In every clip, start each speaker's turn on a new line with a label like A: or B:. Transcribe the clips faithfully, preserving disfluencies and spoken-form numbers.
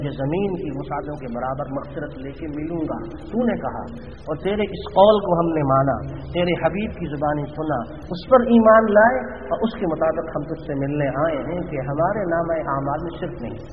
A: یہ زمین کی وسعتوں کے برابر مغفرت لے کے ملوں گا، تو نے کہا، اور تیرے اس قول کو ہم نے مانا، تیرے حبیب کی زبانی سنا، اس پر ایمان لائے اور اس کے مطابق ہم تجھ سے ملنے آئے ہیں کہ ہمارے نامہ اعمال میں شرک نہیں۔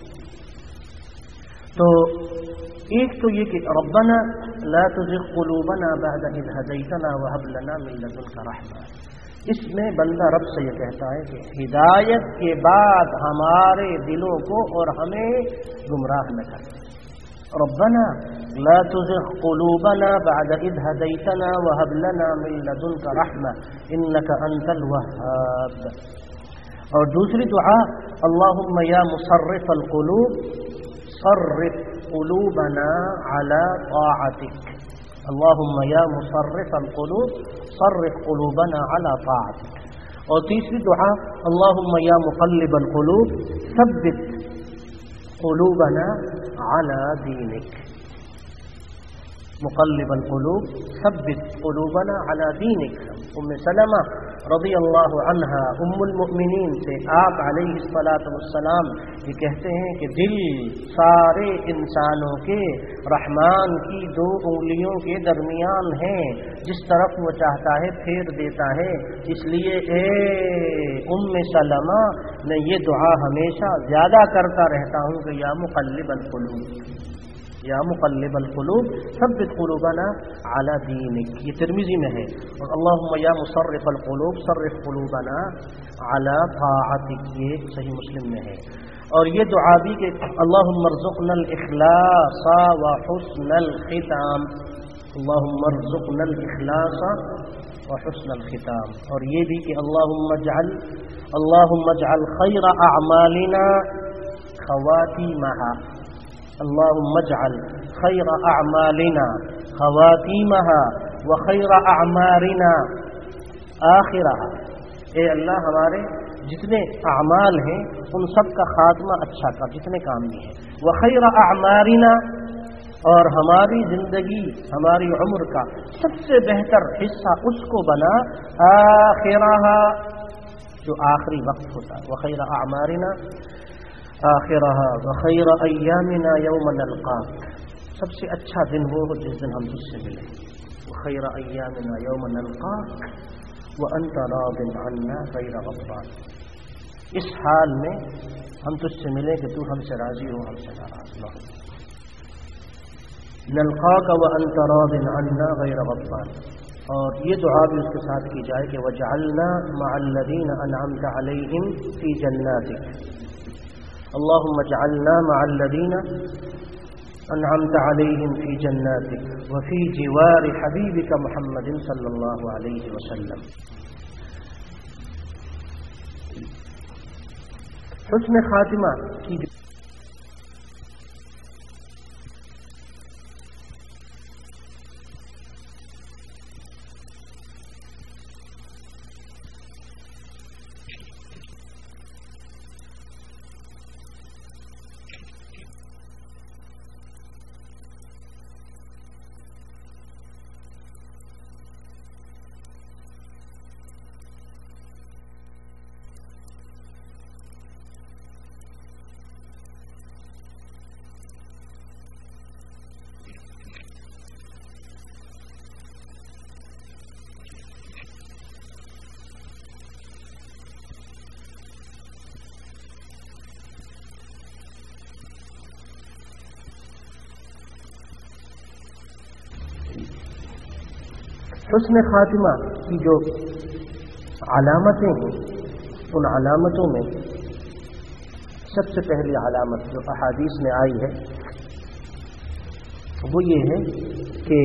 A: تو ایک تو یہ کہ ربنا لا تزغ قلوبنا بعد اذ هديتنا وهب لنا من لدنك رحمة، اس میں بندہ رب سے یہ کہتا ہے کہ ہدایت کے بعد ہمارے دلوں کو اور ہمیں گمراہ نہ کر۔ ربنا لا تزغ قلوبنا بعد اذ هديتنا وهب لنا من لدنك رحمة انك انت الوهاب۔ اور دوسری دعا اللهم یا مصرف القلوب صرف قلوبنا على طاعتك، اللهم یا مصرف القلوب صرف قلوبنا على طاعتك۔ اور تیسری دعا اللهم یا مقلب القلوب ثبت قلوبنا على دينك، مقلب القلوب ثبت قلوبنا على دينك۔ ام سلمہ رضی اللہ عنہا ام المؤمنین سے آپ علیہ الصلاۃ والسلام یہ کہتے ہیں کہ دل سارے انسانوں کے رحمان کی دو انگلیوں کے درمیان ہیں، جس طرف وہ چاہتا ہے پھیر دیتا ہے، اس لیے اے ام سلمہ میں یہ دعا ہمیشہ زیادہ کرتا رہتا ہوں کہ یا مقلب القلوب، یا مقلب القلوب ثبت قلوبنا علی دینک، یہ ترمذی میں ہے۔ اور اللہم یا مصرف القلوب صرف قلوبنا علی طاعتک، یہ صحیح مسلم میں ہے۔ اور یہ دعا بھی کہ اللہم ارزقنا الاخلاص وحسن الختام، اللہم ارزقنا الاخلاص وحسن الختام۔ اور یہ بھی کہ اللہم اجعل اللہم اجعل خیر اعمالنا خواتیمہا، اللهم اجعل خير اعمالنا خواتيمها وخير اعمارنا آخرها، اے اللہ ہمارے جتنے اعمال ہیں ان سب کا خاتمہ اچھا کر، جتنے کامی ہیں، وخير اعمارنا، اور ہماری زندگی ہماری عمر کا سب سے بہتر حصہ اس کو بنا آخرها، جو آخری وقت ہوتا ہے، وخير اعمارنا آخرها وخیر ایامنا یوم نلقاک، سب سے اچھا دن وہ ہو جس دن ہم تجھ سے ملیں، وخیر ایامنا یوم نلقاک وانت راض عنا غیر غضبان، اس حال میں ہم تجھ سے ملیں کہ تو ہم سے راضی ہو، ہم سے ناراض نہ ہو، نلقاک وانت راض عنا غیر غضبان۔ اور یہ دعا بھی اس کے ساتھ کی جائے کہ وجعلنا مع الذین انعمت علیہم فی جناتک، اللهم اجعلنا مع الذين أنعمت عليهم في جناتك وفي جوار حبيبك محمد صلى الله عليه وسلم۔ حسن خاتمہ کی حسن خاتمہ کی جو علامتیں ہیں، ان علامتوں میں سب سے پہلی علامت جو احادیث میں آئی ہے وہ یہ ہے کہ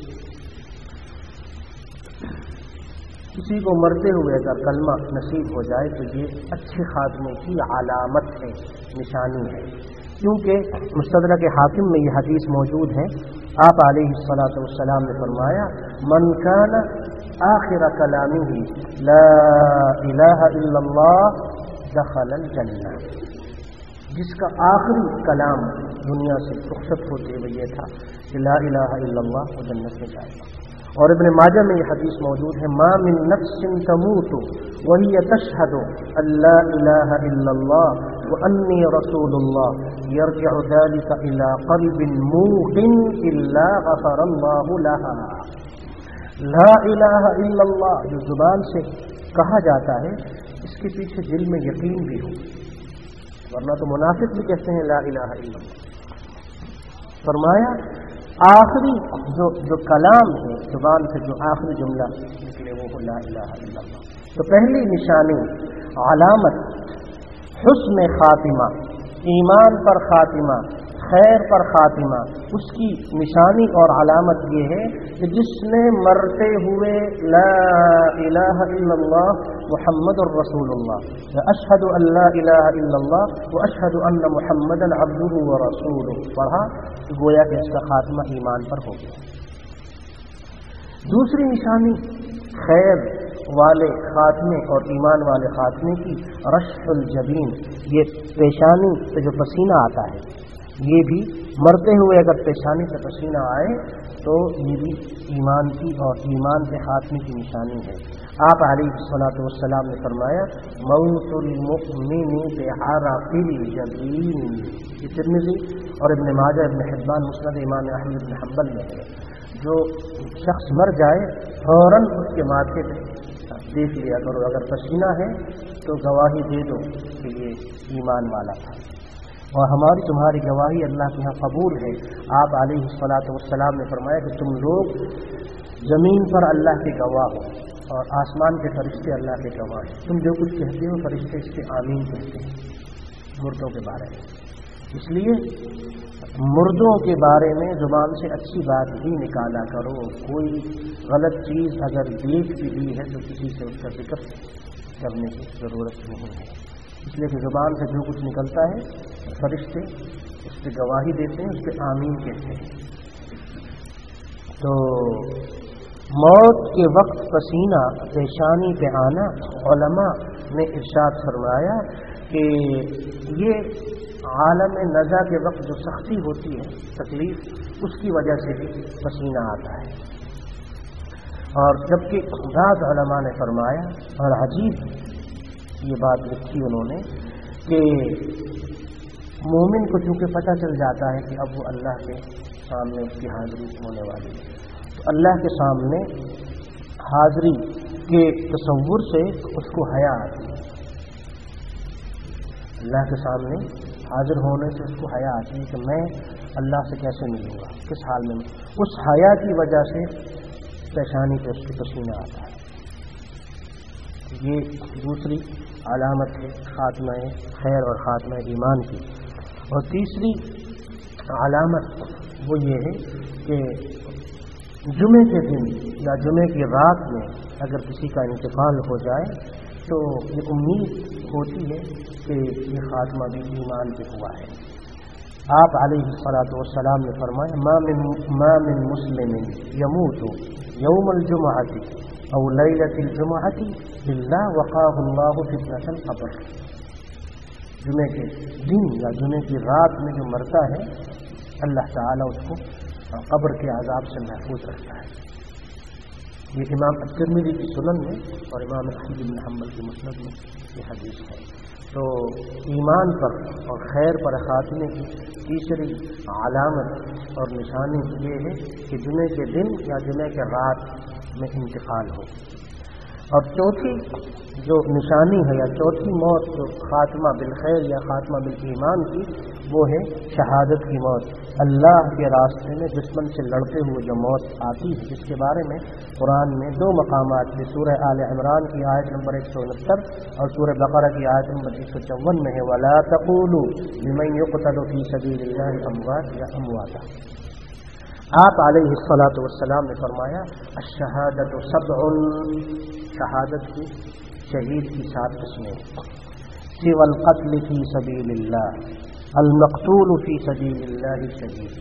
A: کسی کو مرتے ہوئے اگر کلمہ نصیب ہو جائے تو یہ اچھے خاتمے کی علامت ہے، نشانی ہے، کیونکہ مستدرک حاکم میں یہ حدیث موجود ہے، آپ علیہ الصلاۃ والسلام نے فرمایا من کان آخر کلامہ لا الہ الا اللہ دخل الجنہ، جس کا آخری کلام دنیا سے رخصت ہوتے ہوئے یہ تھا کہ لا الہ الا اللہ، وہ جنت میں جائے گا۔ اور ابن ماجہ میں یہ حدیث موجود ہے ما من نفس تموت وهي تشهد ان لا الہ الا اللہ وأني رسول الله يرجع ذلك إلى قلب موقن إلا غفر الله لها۔ لا الہ الا اللہ جو زبان سے کہا جاتا ہے اس کے پیچھے دل میں یقین بھی ہو، ورنہ تو منافق بھی کہتے ہیں لا الہ الا اللہ۔ فرمایا آخری جو جو کلام ہے زبان سے جو آخری جملہ نکلے وہ لا الہ الا اللہ۔ تو پہلی نشانی علامت حسن خاتمہ، ایمان پر خاتمہ، خیر پر خاتمہ، اس کی نشانی اور علامت یہ ہے کہ جس نے مرتے ہوئے لا الہ الا اللہ محمد الرسول اللہ اشہد ان لا الہ الا اللہ و اشہد ان محمدا عبدہ و رسولہ پڑھا، گویا کہ اس کا خاتمہ ایمان پر ہو گیا۔ دوسری نشانی خیر والے خاتمے اور ایمان والے خاتمے کی رشح الجبین، یہ پیشانی سے جو پسینہ آتا ہے، یہ بھی مرتے ہوئے اگر پیشانی سے پسینہ آئے تو یہ بھی ایمان کی اور ایمان کے خاتمے کی نشانی ہے۔ آپ علیہ الصلوۃ والسلام نے فرمایا موت المؤمن بعرق الجبین، یہ ترمذی اور ابن ماجہ ابن حبان مسند امام احمد بن حنبل میں ہے، جو شخص مر جائے فوراً اس کے ماتھے پہ دیکھ لیا کرو، اگر پسینہ ہے تو گواہی دے دو کہ یہ ایمان والا تھا، اور ہماری تمہاری گواہی اللہ کے یہاں قبول ہے۔ آپ علیہ الصلوۃ والسلام نے فرمایا کہ تم لوگ زمین پر اللہ کے گواہ ہو اور آسمان کے فرشتے اللہ کے گواہ ہیں، تم جو کچھ کہتے ہو فرشتے اس کے آمین کہتے ہیں مردوں کے بارے میں۔ اس لیے مردوں کے بارے میں زبان سے اچھی بات ہی نکالا کرو، کوئی غلط چیز اگر دیکھ بھی لی ہے تو کسی سے اس کا ذکر کرنے کی ضرورت نہیں ہے، اس لیے کہ زبان سے جو کچھ نکلتا ہے فرشتے اس پہ گواہی دیتے ہیں، اس پہ آمین کہتے ہیں۔ تو موت کے وقت پسینہ پیشانی پہ آنا، علماء نے ارشاد فرمایا کہ یہ عالم نزا کے وقت جو سختی ہوتی ہے، تکلیف، اس کی وجہ سے بھی پسینہ آتا ہے۔ اور جبکہ بعض علماء نے فرمایا، اور عجیب یہ بات لکھی انہوں نے، کہ مومن کو چونکہ پتہ چل جاتا ہے کہ اب وہ اللہ کے سامنے اس کی حاضری ہونے والی ہے، تو اللہ کے سامنے حاضری کے تصور سے اس کو حیا آتی ہے، اللہ کے سامنے حاضر ہونے سے اس کو حیا آتی ہے کہ میں اللہ سے کیسے ملوں گا، کس حال میں، اس حیا کی وجہ سے پیشانی پہ اس کی پسینہ آتا ہے۔ یہ دوسری علامت ہے خاتمہ خیر اور خاتمہ ایمان کی۔ اور تیسری علامت وہ یہ ہے کہ جمعے کے دن یا جمعے کی رات میں اگر کسی کا انتقال ہو جائے تو یہ امید ہوتی ہے کہ یہ خاتمہ بھی ایمان پہ ہوا ہے۔ آپ علیہ الصلوۃ والسلام نے فرمایا ما من ما من مسلم يموت يوم الجمعة او ليلة الجمعة الا وقاه الله فتنة القبر، جمعے کے دن یا جمعے کی رات میں جو مرتا ہے اللہ تعالیٰ اس کو قبر کے عذاب سے محفوظ رکھتا ہے۔ یہ امام الترمذی کی سنن میں اور امام احمد بن حنبل کی مسند میں یہ حدیث ہے۔ تو ایمان پر اور خیر پر خاتمے کی تیسری علامت اور نشانی یہ ہے کہ جمعے کے دن یا جمعے کے رات میں انتقال ہو۔ اور چوتھی جو نشانی ہے یا چوتھی موت جو خاتمہ بالخیر یا خاتمہ بالایمان کی، وہ ہے شہادت کی موت، اللہ کے راستے میں دشمن سے لڑتے ہوئے جو موت آتی ہے، جس کے بارے میں قرآن میں دو مقامات میں سورہ آل عمران کی آیت نمبر ایک سو انہتر اور سورہ بقرہ کی آیت نمبر ایک سو چون میں ہے وَلَا تَقُولُوا لِمَنْ يُقْتَلُ فِي سَبِيلِ اللَّهِ أَمْوَاتٌ یا امواتا۔ آپ علیہ الصلوۃ والسلام نے فرمایا الشہادۃ سبع، شہادت کی شہید کی سات قسمیں، سوى القتل فی سبیل اللہ المقتول فی سبیل اللہ شہید،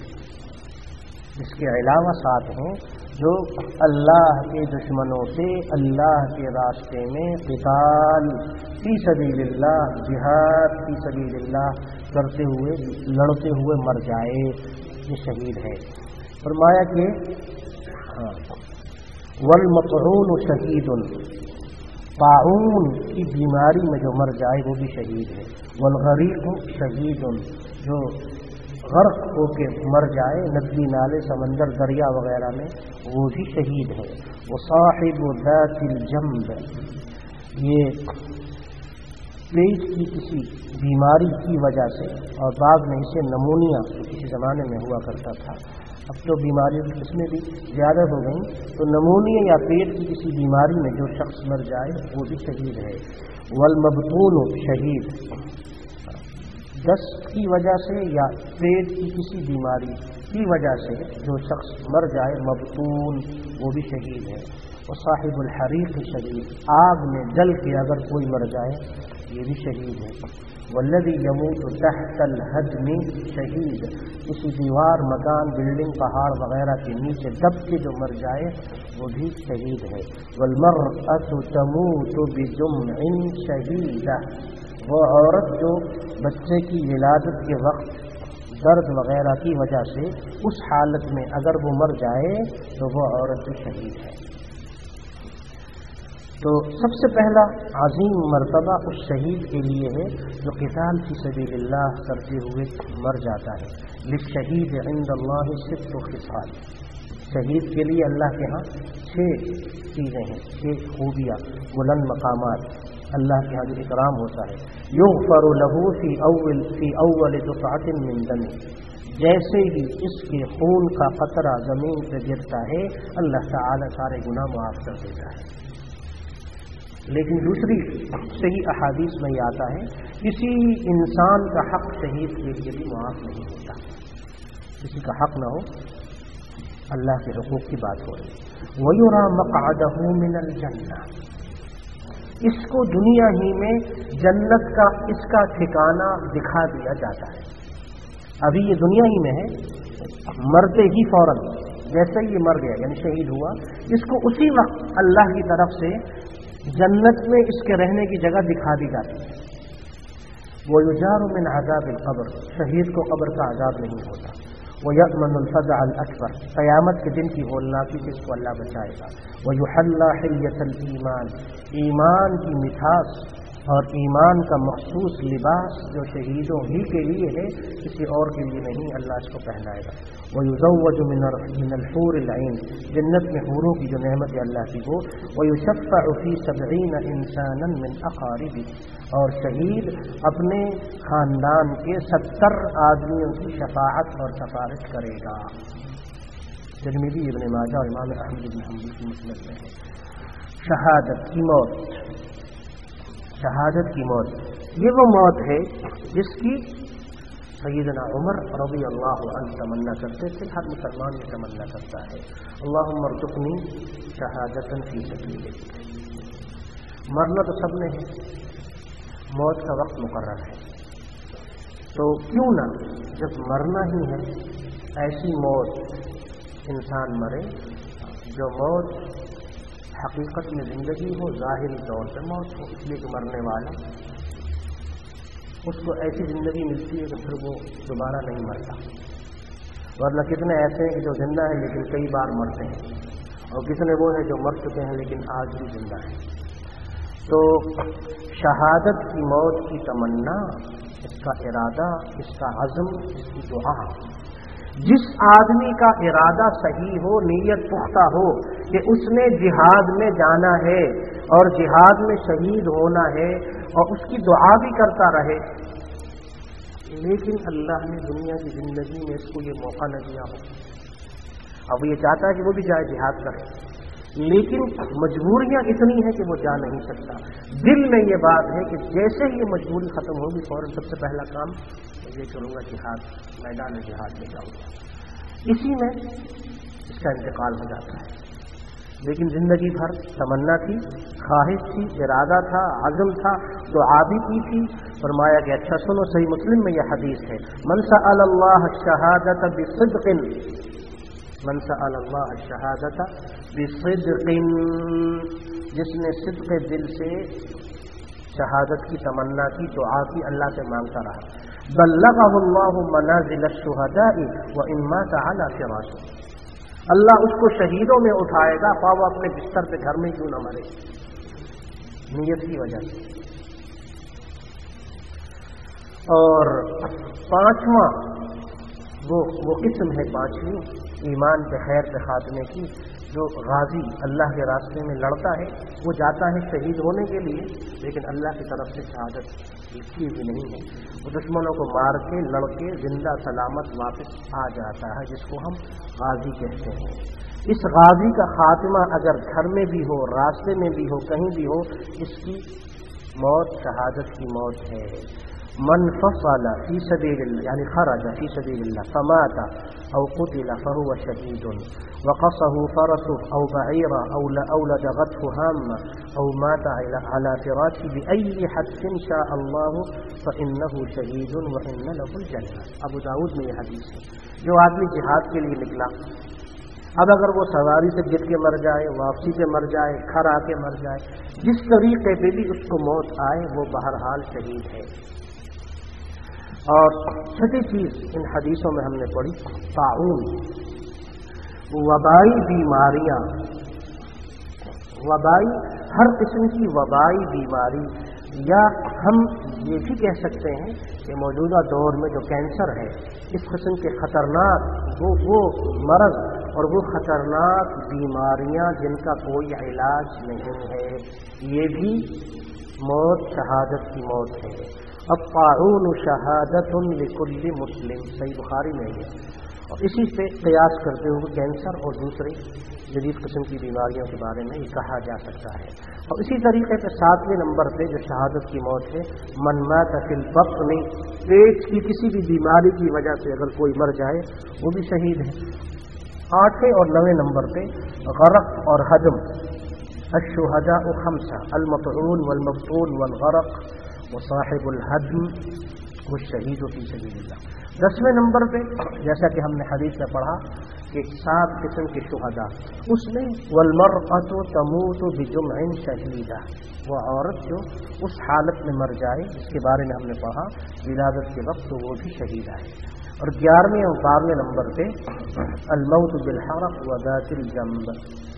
A: اس کے علاوہ سات ہیں جو اللہ کے دشمنوں سے اللہ کے راستے میں قتال فی سبیل اللہ، جہاد فی سبیل اللہ کرتے ہوئے لڑتے ہوئے مر جائے، یہ شہید ہے۔ فرمایا کہ والمطعون شہید، طاعون کی بیماری میں جو مر جائے وہ بھی شہید ہے. والغریق شہید، جو غرق ہو کے مر جائے ندی نالے سمندر دریا وغیرہ میں وہ بھی شہید ہے. وصاحب ذات الجنب، یہ پیٹ کی کسی بیماری کی وجہ سے، اور بعد میں اسے نمونیا کسی زمانے میں ہوا کرتا تھا، اب تو بیماری کی قسمیں بھی زیادہ ہو گئیں، تو نمونیا یا پیٹ کی کسی بیماری میں جو شخص مر جائے وہ بھی شہید ہے. والمبطون شہید، دست کی وجہ سے یا پیٹ کی کسی بیماری کی وجہ سے جو شخص مر جائے مبطون وہ بھی شہید ہے. وصاحب الحریق شہید، آگ میں جل کے اگر کوئی مر جائے یہ بھی شہید ہے. والذی یموت تحت الہدم شہید، کسی دیوار مکان بلڈنگ پہاڑ وغیرہ کے نیچے دب کے جو مر جائے وہ بھی شہید ہے. والمرأة تموت بجمع شہیدہ، وہ عورت جو بچے کی ولادت کے وقت درد وغیرہ کی وجہ سے اس حالت میں اگر وہ مر جائے تو وہ عورت بھی شہید ہے. تو سب سے پہلا عظیم مرتبہ اس شہید کے لیے ہے جو قتال فی سبیل اللہ کرتے ہوئے مر جاتا ہے. للشہید عند اللہ ست خصال، شہید کے لیے اللہ کے ہاں چھ چیزیں ہیں، چھ خوبیاں، بلند مقامات اللہ کے ہاں جو اکرام ہوتا ہے. یغفر له فی اول فی اول دفعۃ من دم، جیسے ہی اس کے خون کا قطرہ زمین پہ گرتا ہے اللہ تعالی سارے گناہ معاف کر دیتا ہے. لیکن دوسری صحیح احادیث میں یہ آتا ہے کسی انسان کا حق شہید کے لیے بھی معاف نہیں ہوتا، کسی کا حق نہ ہو، اللہ کے حقوق کی بات ہو رہی. وَيُرَى مَقْعَدَهُ مِنَ الْجَنَّةِ، اس کو دنیا ہی میں جنت کا اس کا ٹھکانہ دکھا دیا جاتا ہے. ابھی یہ دنیا ہی میں ہے، مرتے ہی فوراً جیسے ہی مر گیا یعنی شہید ہوا، اس کو اسی وقت اللہ کی طرف سے جنت میں اس کے رہنے کی جگہ دکھا دی جاتی ہے. وَيُجَارُ مِنْ عَذَابِ الْقَبْرِ، شہید کو قبر کا عذاب نہیں ہوتا. وَيَأْمَنُ الْفَزْعَ الْأَكْبَرَ، قیامت کے دن کی ہولناکی سے اس کو اللہ بچائے گا. وَيُحَلَّى حِلْيَةَ الْإِيمَانِ، ایمان کی مٹھاس اور ایمان کا مخصوص لباس جو شہیدوں ہی کے لیے ہے، کسی اور کے لیے نہیں، اللہ اس کو پہنائے گا. وَيُزَوَّجُ مِنَ الْحُورِ الْعِينِ، جنت میں حوروں کی جو نعمت ہے اللہ کی وہ. وَيُشَفَّعُ فِي سَبْعِينَ إِنسَانًا مِنْ أَقَارِبِهِ، اور شہید اپنے خاندان کے ستر آدمیوں کی شفاعت اور سفارش کرے گا. ترمذی، ابن ماجہ اور امام احمد بن حنبل کی مسند میں ہے. شہادت کی موت، شہادت کی موت یہ وہ موت ہے جس کی سیدنا عمر رضی اللہ عنہ تمنا کرتے تھے، ہر مسلمان یہ تمنا کرتا ہے. اللہم ارزقنی شہادتا فی سبیلک. مرنا تو سب نے ہے، موت کا وقت مقرر ہے، تو کیوں نہ جب مرنا ہی ہے ایسی موت انسان مرے جو موت حقیقت میں زندگی ہو، ظاہری طور پہ موت ہو، اس لیے کہ مرنے والا اس کو ایسی زندگی ملتی ہے کہ پھر وہ دوبارہ نہیں مرتا. ورنہ کتنے ایسے ہیں کہ جو زندہ ہیں لیکن کئی بار مرتے ہیں، اور کتنے وہ ہیں جو مر چکے ہیں لیکن آج بھی زندہ ہیں. تو شہادت کی موت کی تمنا، اس کا ارادہ، اس کا عزم، اس کی دعا، جس آدمی کا ارادہ صحیح ہو، نیت پختہ ہو کہ اس نے جہاد میں جانا ہے اور جہاد میں شہید ہونا ہے، اور اس کی دعا بھی کرتا رہے، لیکن اللہ نے دنیا کی زندگی میں اس کو یہ موقع نہ دیا ہو. اب یہ چاہتا ہے کہ وہ بھی جائے جہاد کرے، لیکن مجبوریاں اتنی ہیں کہ وہ جا نہیں سکتا. دل میں یہ بات ہے کہ جیسے ہی یہ مجبوری ختم ہوگی فوراً سب سے پہلا کام یہ کروں گا، جہاد، میدان جہاد میں جاؤں گا. اسی میں اس کا انتقال ہو جاتا ہے. لیکن زندگی بھر تمنا تھی، خواہش تھی، ارادہ تھا، عزم تھا، دعا بھی کی تھی. فرمایا کہ اچھا سنو، صحیح مسلم میں یہ حدیث ہے، من سأل اللہ الشہادۃ بصدق، من سأل اللہ الشہادۃ بصدق، جس نے صدق دل سے شہادت کی تمنا کی، دعا کی، اللہ سے مانگتا رہا، بلغہ اللہ منازل الشہداء وان مات علی فراشہ، اللہ اس کو شہیدوں میں اٹھائے گا، خواہ وہ اپنے بستر پہ گھر میں کیوں نہ مرے. نیت کی وجہ سے. اور پانچواں وہ وہ قسم ہے پانچویں ایمان پہ خیر پہ خاتمے کی، جو غازی اللہ کے راستے میں لڑتا ہے، وہ جاتا ہے شہید ہونے کے لیے، لیکن اللہ کی طرف سے شہادت کی بھی نہیں ہے. وہ دشمنوں کو مار کے لڑ کے زندہ سلامت واپس آ جاتا ہے، جس کو ہم غازی کہتے ہیں. اس غازی کا خاتمہ اگر گھر میں بھی ہو، راستے میں بھی ہو، کہیں بھی ہو، اس کی موت شہادت کی موت ہے. من فصل فی سبیل اللہ یعنی خرج فی سبیل اللہ فمات او قتل فهو شهید وقصه فرسه او بعيره او او لدغته هامه او مات على فراشه باي حد شاء الله فانه شهید وان له الجنه. ابو داؤد میں یہ حدیث ہے. جو آدمی جہاد کے لیے نکلا، اب اگر وہ سواری سے گر کے مر جائے، واپسی پہ مر جائے، کھر آ کے مر جائے، جس طریقے پہ بھی اس کو موت آئے، وہ بہرحال شہید ہے. اور چھٹی چیز ان حدیثوں میں ہم نے پڑھی طاعون، وبائی بیماریاں، وبائی ہر قسم کی وبائی بیماری، یا ہم یہ بھی کہہ سکتے ہیں کہ موجودہ دور میں جو کینسر ہے، اس قسم کے خطرناک وہ وہ مرض اور وہ خطرناک بیماریاں جن کا کوئی علاج نہیں ہے، یہ بھی موت شہادت کی موت ہے. الطاعون شہادت لکل مسلم، صحیح بخاری میں ہے. اور اسی سے قیاس کرتے ہوئے کینسر اور دوسرے جدید قسم کی بیماریوں کے بارے میں یہ کہا جا سکتا ہے. اور اسی طریقے پہ ساتویں نمبر پہ جو شہادت کی موت ہے، من مات فی البطن، پیٹ کی کسی بھی بیماری کی وجہ سے اگر کوئی مر جائے وہ بھی شہید ہے. آٹھویں اور نویں نمبر پہ غرق اور ہدم، الشہداء خمسہ المطعون والمبطون والغرق وصاحب الحدم والشہید فی سبیل اللہ. دسویں نمبر پہ جیسا کہ ہم نے حدیث میں پڑھا کہ سات قسم کے شہداء، اس میں والمرأة تموت بجمع شہیدہ، وہ عورت جو اس حالت میں مر جائے جس کے بارے میں ہم نے پڑھا ولادت کے وقت، تو وہ بھی شہیدہ ہے. اور گیارہویں اور بارہویں نمبر پہ الموت بالحرق وذات الجنب،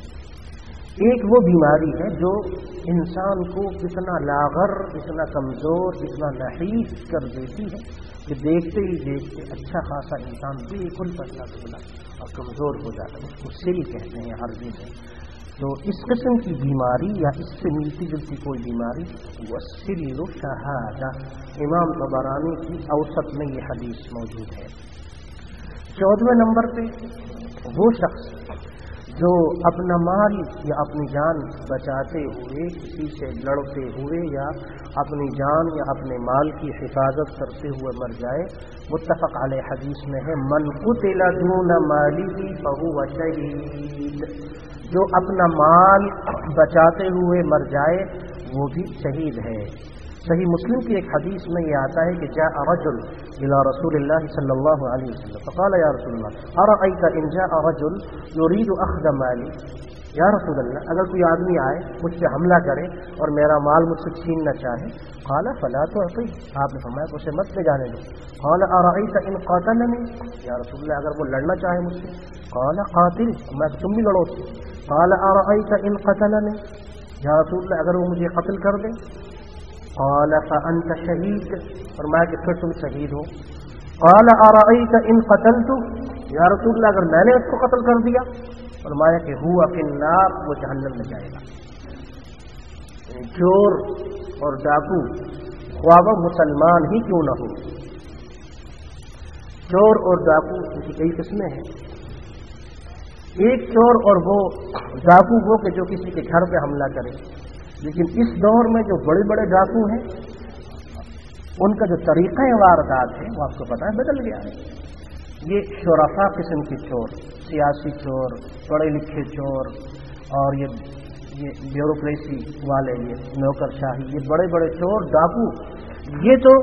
A: ایک وہ بیماری ہے جو انسان کو اتنا لاغر، اتنا کمزور، اتنا نحیف کر دیتی ہے کہ دیکھتے ہی دیکھتے اچھا خاصا انسان بالکل پتلا دبلا اور کمزور ہو جاتا ہے. اس کو سل کہتے ہیں عربی میں. تو اس قسم کی بیماری یا اس سے ملتی جلتی کوئی بیماری وہ سل شہادہ. امام طبرانی کی اوسط میں یہ حدیث موجود ہے. چودھویں نمبر پہ وہ شخص جو اپنا مال یا اپنی جان بچاتے ہوئے، کسی سے لڑتے ہوئے یا اپنی جان یا اپنے مال کی حفاظت کرتے ہوئے مر جائے، متفق علیہ حدیث میں ہے من قتل دون ماله فهو شہید، جو اپنا مال بچاتے ہوئے مر جائے وہ بھی شہید ہے. صحیح مسلم کی ایک حدیث میں یہ آتا ہے کہ جاء رجل الى رسول اللہ صلی اللہ علیہ وسلم فقال یا رسول اللہ ارأیت ان جاء رجل یرید اخذ مالی، یا رسول اللہ اگر کوئی آدمی آئے مجھ سے حملہ کرے اور میرا مال مجھ سے چھیننا چاہے، قال فلا تعطیہ، آپ نے فرمایا کہ اسے مت لے جانے دو. قال ارأیت ان قاتلنی، یا رسول اللہ اگر وہ لڑنا چاہے مجھ سے، قال قاتل، میں تم بھی لڑو. قال ارأیت ان قتلنی، یا رسول اللہ اگر وہ مجھے قتل کر دے، قال فأنت شہید، فرمایا کہ پھر تم شہید ہو. قال ارأیت ان قتلت، یا رسول اللہ اگر میں نے اس کو قتل کر دیا، فرمایا کہ هو فی النار، وہ جہنم میں جائے گا. چور اور ڈاکو خواہ مسلمان ہی کیوں نہ ہو، چور اور ڈاکو ان کی کئی قسمیں ہیں. ایک چور اور وہ ڈاکو وہ کہ جو کسی کے گھر پہ حملہ کرے، لیکن اس دور میں جو بڑے بڑے ڈاکو ہیں ان کا جو طریقہ واردات ہے وہ آپ کو پتہ ہے بدل گیا ہے. یہ شرفا قسم کے چور، سیاسی چور، پڑھے لکھے چور، اور یہ یہ بیوروکریسی والے، یہ نوکر شاہی، یہ بڑے بڑے چور ڈاکو، یہ تو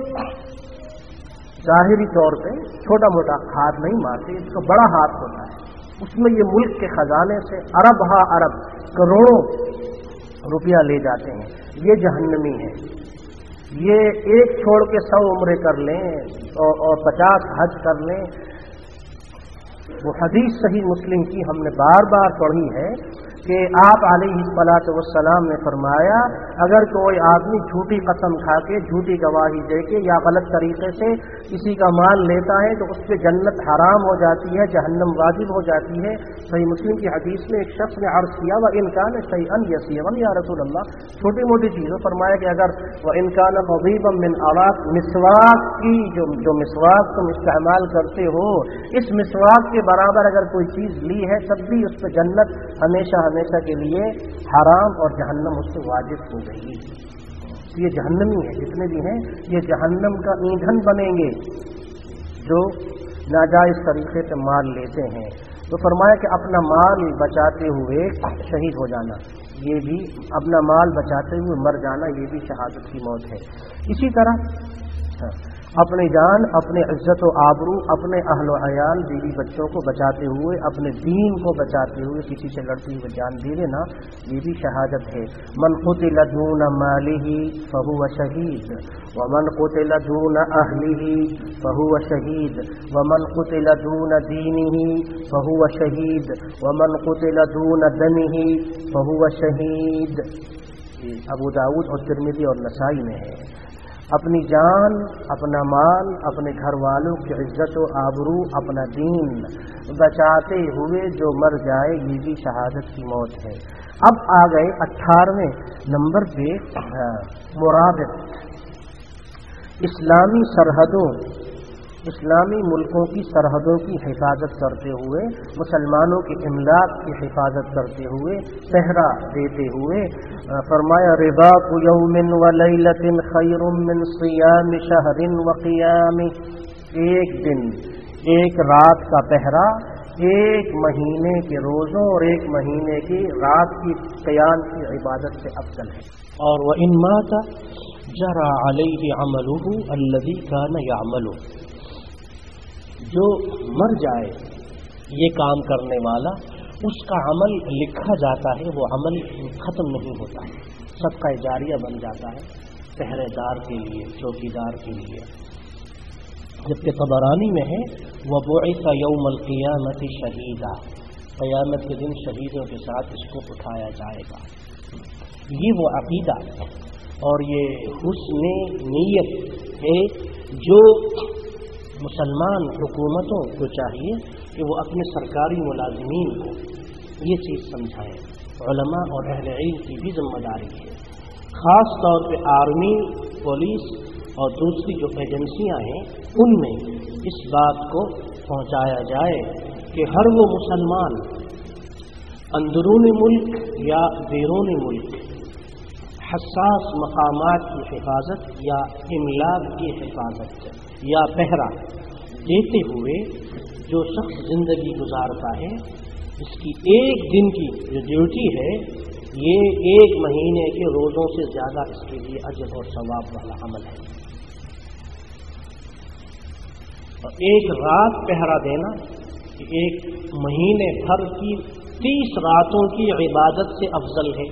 A: ظاہری طور پہ چھوٹا موٹا ہاتھ نہیں مارتے، اس کا بڑا ہاتھ ہوتا ہے. اس میں یہ ملک کے خزانے سے ارب ہا ارب کروڑوں روپیہ لے جاتے ہیں. یہ جہنمی ہے. یہ ایک چھوڑ کے سو عمرے کر لیں اور پچاس حج کر لیں. وہ حدیث صحیح مسلم کی ہم نے بار بار پڑھی ہے کہ آپ अलैहिस्सलातु वस्सलाम ने फरमाया अगर कोई आदमी झूठी कसम खा के झूठी गवाही दे के या गलत तरीके से किसी का माल लेता है तो उस पर जन्नत हराम हो जाती है, जहन्नम वाजिब हो जाती है। सही मुस्लिम की हदीस में एक शख्स ने अर्ज किया व इनकान शैअन यसीरन या रसूल अल्लाह, छोटी मोटी चीज़ों फरमाया कि अगर व इनकान क़दीबन मिन अराक, मिसवाक की जो जो मिसवाक तुम इस्तेमाल करते हो इस मिसवाक के बराबर अगर कोई चीज़ ली है तब भी उस पर जन्नत हमेशा हमेशा के लिए हराम और जहन्नम उस पर वाजिब हो गई। ये जहन्नमी है, जितने भी हैं ये जहन्नम का ईंधन बनेंगे जो नाजायज़ तरीके से माल लेते हैं। तो फरमाया कि अपना माल बचाते हुए शहीद हो जाना, ये भी अपना माल बचाते हुए मर जाना, ये भी शहादत की मौत है। इसी तरह अपनी जान, अपने इज्जत व आबरू, अपने अहल व अयाल, बीवी बच्चों को बचाते हुए, अपने दीन को बचाते हुए किसी से लड़ती हुए जान दे देना, ये भी शहादत है। मन क़ुतिल दून मालिही फहुव शहीद व मन क़ुतिल दून अहलिही फहुव शहीद व मन क़ुतिल दून दीनिही फहुव शहीद व मन क़ुतिल दून दमिही फहुव शहीद। अबू दाऊद और तिरमिज़ी और नसाई में है। अपनी जान, अपना माल, अपने घर वालों की इज्जत व आबरू, अपना दीन बचाते हुए जो मर जाए ये भी शहादत की मौत है। अब आ गए अठारहवें नंबर पे मुराबित, इस्लामी सरहदों, इस्लामी मुल्कों की सरहदों की हिफाजत करते हुए, मुसलमानों की इमलाक की हिफाजत करते हुए, पहरा देते हुए फरमाया रिबातु यौमिन व लैलतिन खैरुम मिन सियाम शहरिन व क़ियाम, एक दिन एक रात का पहरा एक महीने के रोज़ों और एक महीने की रात की क़याम की इबादत से अफजल है। और व इन माता जरा अलैहि अमलुहु अल्लज़ी कान यअमलु, जो मर जाए ये काम करने वाला उसका अमल लिखा जाता है, वो अमल ख़त्म नहीं होता, सबका जारिया बन जाता है पहरेदार के लिए, चौकीदार के लिए। जबकि तबरानी में है वबुइसा यौमल क़ियामति शहीदा, क़यामत के दिन शहीदों के साथ इसको उठाया जाएगा। ये वो अक़ीदा और ये हुस्न नीयत है जो मुसलमान हुकूमतों को चाहिए कि वो अपने सरकारी मुलाजिमीन को ये चीज़ समझाएं। उलमा और अहले इल्म की भी जिम्मेदारी है, ख़ास तौर पे आर्मी, पुलिस और दूसरी जो एजेंसियां हैं उनमें इस बात को पहुंचाया जाए कि हर वो मुसलमान अंदरून मुल्क या बैरून मुल्क हसास मकामात की हिफाजत या इमलाक की हिफाजत या पहरा देते हुए जो शख्स ज़िंदगी गुजारता है, इसकी एक दिन की जो ड्यूटी है ये एक महीने के रोज़ों से ज़्यादा इसके लिए अजर और सवाब वाला अमल है। और एक रात पहरा देना एक महीने भर की तीस रातों की इबादत से अफजल है।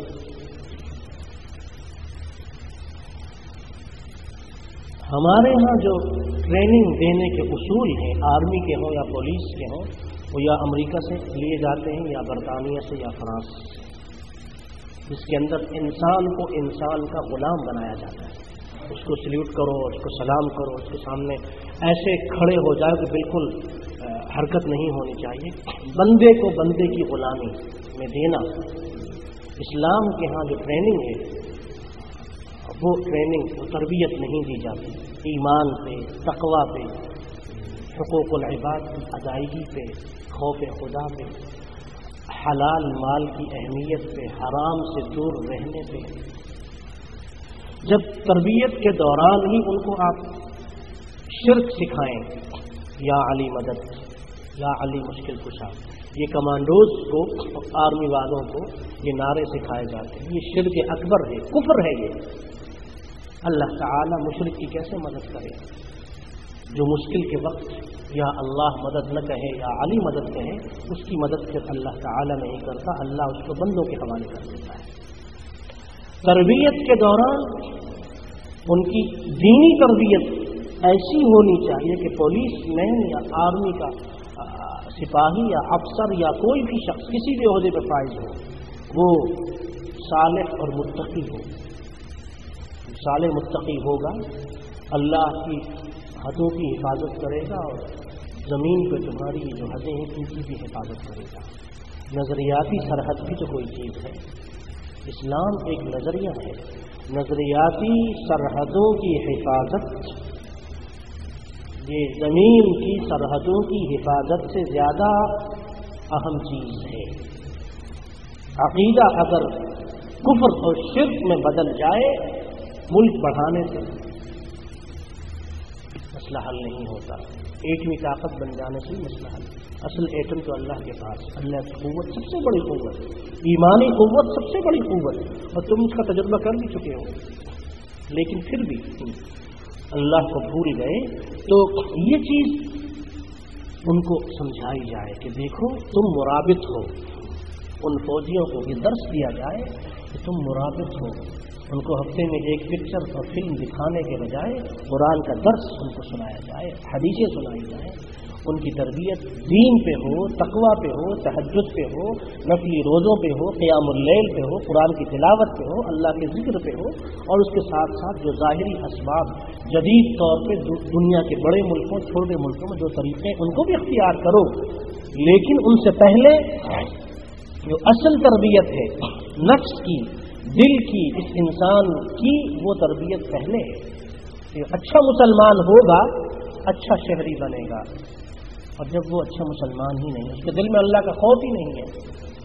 A: हमारे यहाँ जो ट्रेनिंग देने के उसूल हैं, आर्मी के हों या पुलिस के हों, वो या अमेरिका से लिए जाते हैं या बरतानिया से या फ्रांस, जिसके अंदर इंसान को इंसान का गुलाम बनाया जाता है। उसको सल्यूट करो, उसको सलाम करो, उसके सामने ऐसे खड़े हो जाओ कि बिल्कुल हरकत नहीं होनी चाहिए। बंदे को बंदे की गुलामी में देना इस्लाम के यहाँ जो ट्रेनिंग है वो ट्रेनिंग, वो तरबियत नहीं दी जाती। ईमान पे, तकवा पे, हुकूकुल इबाद की अदायगी पे, खौफ खुदा पे, हलाल माल की अहमियत पे, हराम से दूर रहने पे। जब तरबियत के दौरान ही उनको आप शिर्क सिखाएं, या अली मदद, या अली मुश्किल कुशा, ये कमांडोज को, आर्मी वालों को ये नारे सिखाए जाते हैं, ये शिर्क अकबर है, कुफ्र है। ये अल्लाह ताला मुशरिक की कैसे मदद करे? जो मुश्किल के वक्त या अल्लाह मदद न कहे या अली मदद कहे, उसकी मदद फिर अल्लाह ताला नहीं करता, अल्लाह उसको बंदों के हवाले कर देता है। तरबियत के दौरान उनकी दीनी तरबियत ऐसी होनी चाहिए कि पुलिस मैन या आर्मी का सिपाही या अफसर या कोई भी शख्स किसी भी ओहदे पर फाइज हो, وہ صالح اور متقی ہو. صالح متقی ہوگا، اللہ کی حدوں کی حفاظت کرے گا اور زمین پہ تمہاری جو حدیں ہیں ان کی بھی حفاظت کرے گا. نظریاتی سرحد بھی تو کوئی چیز ہے. اسلام ایک نظریہ ہے. نظریاتی سرحدوں کی حفاظت یہ زمین کی سرحدوں کی حفاظت سے زیادہ اہم چیز ہے. عقیدہ اگر کفر اور شرک میں بدل جائے، ملک بڑھانے سے مسئلہ حل نہیں ہوتا. ایٹمی طاقت بن جانے سے مسئلہ حل. اصل ایٹم تو اللہ کے پاس. اللہ کی قوت سب سے بڑی قوت، ایمانی قوت سب سے بڑی قوت، اور تم اس کا تجربہ کر بھی چکے ہو. لیکن پھر بھی اللہ کو بھول گئے. تو یہ چیز ان کو سمجھائی جائے کہ دیکھو تم مرابط ہو. ان فوجیوں کو یہ درس دیا جائے کہ تم مرابط ہو. ان کو ہفتے میں ایک پکچر اور فلم دکھانے کے بجائے قرآن کا درس ان کو سنایا جائے، حدیثیں سنائی جائیں. ان کی تربیت دین پہ ہو، تقویٰ پہ ہو، تہجد پہ ہو، نفلی روزوں پہ ہو، قیام اللیل پہ ہو، قرآن کی تلاوت پہ ہو، اللہ کے ذکر پہ ہو. اور اس کے ساتھ ساتھ جو ظاہری اسباب جدید طور پہ دنیا کے بڑے ملکوں چھوٹے ملکوں میں جو طریقے ان کو بھی اختیار کرو. لیکن ان سے پہلے جو اصل تربیت ہے نفس کی، دل کی، اس انسان کی، وہ تربیت پہلے ہے. یہ اچھا مسلمان ہوگا، اچھا شہری بنے گا. اور جب وہ اچھا مسلمان ہی نہیں، اس کے دل میں اللہ کا خوف ہی نہیں ہے،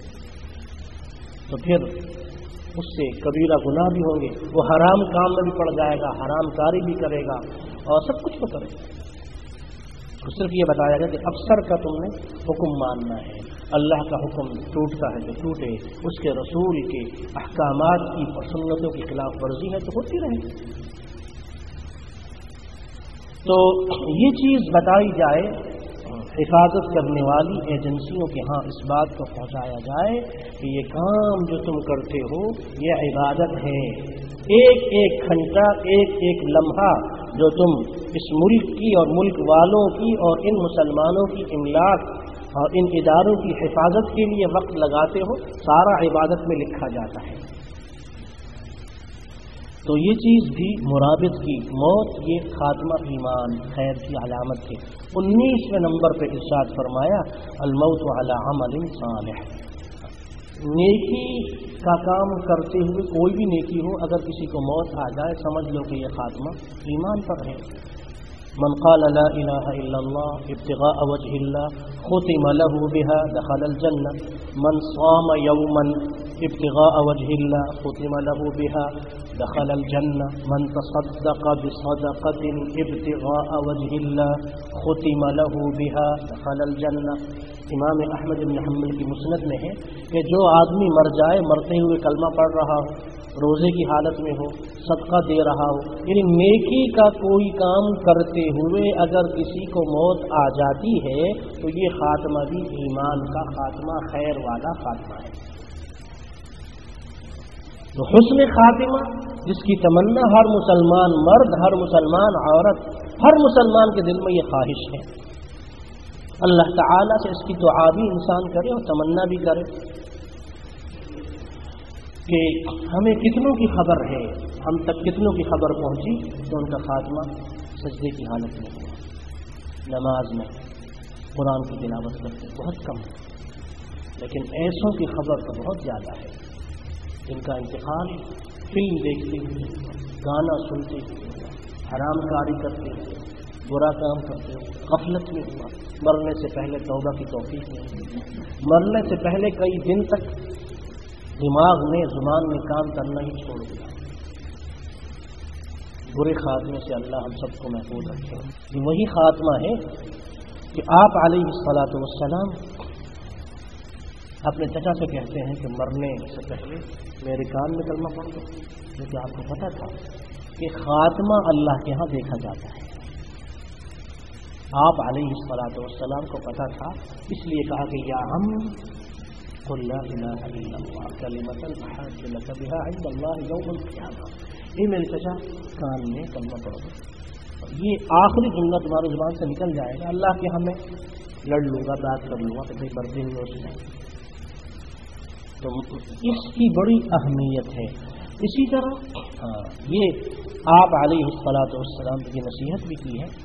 A: تو پھر اس سے کبیرہ گناہ بھی ہوں گے. وہ حرام کام میں بھی پڑ جائے گا، حرام کاری بھی کرے گا اور سب کچھ وہ کرے گا. تو صرف یہ بتایا گیا کہ افسر کا تم نے حکم ماننا ہے. اللہ کا حکم ٹوٹتا ہے تو ٹوٹے، اس کے رسول کے احکامات کی اور سنتوں کی خلاف ورزی ہے تو ہوتی رہے. تو یہ چیز بتائی جائے، حفاظت کرنے والی ایجنسیوں کے ہاں اس بات کو پہنچایا جائے کہ یہ کام جو تم کرتے ہو یہ عبادت ہے. ایک ایک گھنٹہ، ایک ایک لمحہ جو تم اس ملک کی اور ملک والوں کی اور ان مسلمانوں کی املاک اور ان اداروں کی حفاظت کے لیے وقت لگاتے ہو، سارا عبادت میں لکھا جاتا ہے. تو یہ چیز بھی مرابط کی موت یہ خاتمہ ایمان خیر کی علامت ہے. انیسویں نمبر پہ ارشاد فرمایا الموت علی عمل صالح. نیکی کا کام کرتے ہوئے کوئی بھی نیکی ہو، اگر کسی کو موت آ جائے سمجھ لو کہ یہ خاتمہ ایمان پر ہے. من قال لا الہ الا اللہ ابتغاء وجہ اللہ ختم له بها دخل الجنہ. من صام یوما ابتغاء وجہ اللہ ختم له بها دخل الجنہ. من تصدق بصدقة ابتغاء وجہ اللہ ختم له بها دخل الجنہ. امام احمد بن حنبل کی مسند میں ہے کہ جو آدمی مر جائے، مرتے ہوئے کلمہ پڑھ رہا ہو، روزے کی حالت میں ہو، صدقہ دے رہا ہو، یعنی نیکی کا کوئی کام کرتے ہوئے اگر کسی کو موت آ جاتی ہے تو یہ خاتمہ بھی ایمان کا خاتمہ، خیر والا خاتمہ ہے. تو حسن خاتمہ جس کی تمنا ہر مسلمان مرد، ہر مسلمان عورت، ہر مسلمان کے دل میں یہ خواہش ہے. اللہ تعالیٰ سے اس کی دعا بھی انسان کرے اور تمنا بھی کرے کہ ہمیں کتنوں کی خبر ہے، ہم تک کتنوں کی خبر پہنچی تو ان کا خاتمہ سجدے کی حالت میں ہوا، نماز میں قرآن کی تلاوت کرتے بہت کم ہے. لیکن ایسوں کی خبر تو بہت زیادہ ہے جن کا انتقال فلم دیکھتے ہوئے، گانا سنتے ہوئے، حرام کاری کرتے ہوئے، برا کام کرتے ہوئے، غفلت میں ہوا، مرنے سے پہلے توبہ کی توفیق نہیں، مرنے سے پہلے کئی دن تک دماغ میں زبان میں کام کرنا ہی چھوڑ دیا. برے خاتمے سے اللہ ہم سب کو محفوظ رکھے. یہ وہی خاتمہ ہے کہ آپ علیہ الصلاۃ والسلام اپنے چچا سے کہتے ہیں کہ مرنے سے پہلے میرے کان میں کلمہ پڑھ دو، کیونکہ آپ کو پتہ تھا کہ خاتمہ اللہ کے ہاں دیکھا جاتا ہے. آپ علیہ الصلاۃ والسلام کو پتہ تھا، اس لیے کہا کہ یا ہم قل لا الہ الا اللہ کلمۃ احاج لک بها عند اللہ یوم القیامہ. یہ میرے چچا کان میں کلمہ پڑھ دو. یہ آخری جملہ تمہاری زبان سے نکل جائے گا، اللہ کے ہمیں لڑ لوں گا، بات کر لوں گا کہ بھائی بردی میں اس میں تو اس کی بڑی اہمیت ہے. اسی طرح ہاں یہ آپ علیہ الصلوۃ والسلام کی نصیحت بھی کی ہے.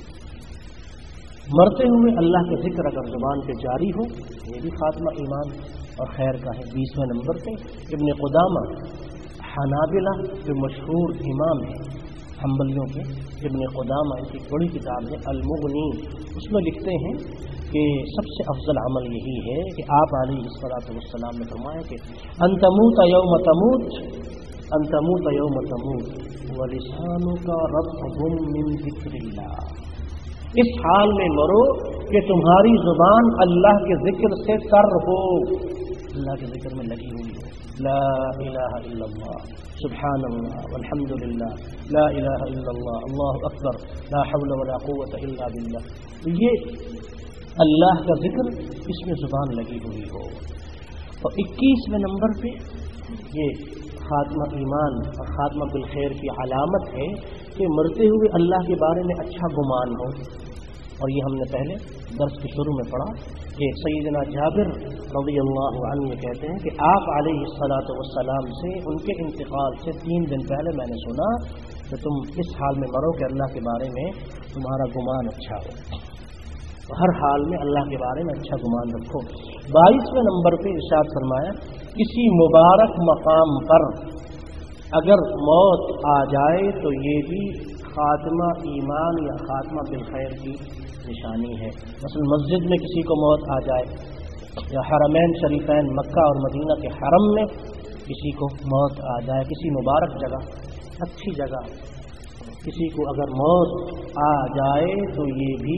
A: مرتے ہوئے اللہ کے ذکر اگر زبان پہ جاری ہو یہ بھی خاتمہ ایمان اور خیر کا ہے. بیسویں نمبر پہ ابن قدامہ حنابلہ جو مشہور امام ہیں حنبلیوں کے، ابن قدامہ ان کی بڑی کتاب ہے المغنی، اس میں لکھتے ہیں کہ سب سے افضل عمل یہی ہے کہ آپ علیہ الصلوۃ والسلام نے فرمایا کہ ان تموت یوم تموت ان تموت یوم تموت ولسانک رطب من ذکر اللہ، اس حال میں مرو کہ تمہاری زبان اللہ کے ذکر سے تر ہو، اللہ کے ذکر میں لگی ہوئی ہو. لا الہ الا اللہ سبحان اللہ والحمد للہ لا الہ الا اللہ اللہ اکبر لا حول ولا قوت الا باللہ. یہ اللہ کا ذکر اس میں زبان لگی ہوئی ہو. اور اکیسویں نمبر پہ یہ خاتمہ ایمان اور خاتمہ بالخیر کی علامت ہے کہ مرتے ہوئے اللہ کے بارے میں اچھا گمان ہو. اور یہ ہم نے پہلے درس کے شروع میں پڑھا کہ سیدنا جابر رضی اللہ عنہ یہ کہتے ہیں کہ آپ علیہ الصلوۃ والسلام سے ان کے انتقال سے تین دن پہلے میں نے سنا کہ تم اس حال میں مرو کہ اللہ کے بارے میں تمہارا گمان اچھا ہو. ہر حال میں اللہ کے بارے میں اچھا گمان رکھو. بائیسویں نمبر پہ ارشاد فرمایا کسی مبارک مقام پر اگر موت آ جائے تو یہ بھی خاتمہ ایمان یا خاتمہ بالخیر کی نشانی ہے. مثلا مسجد میں کسی کو موت آ جائے یا حرمین شریفین مکہ اور مدینہ کے حرم میں کسی کو موت آ جائے، کسی مبارک جگہ اچھی جگہ کسی کو اگر موت آ جائے تو یہ بھی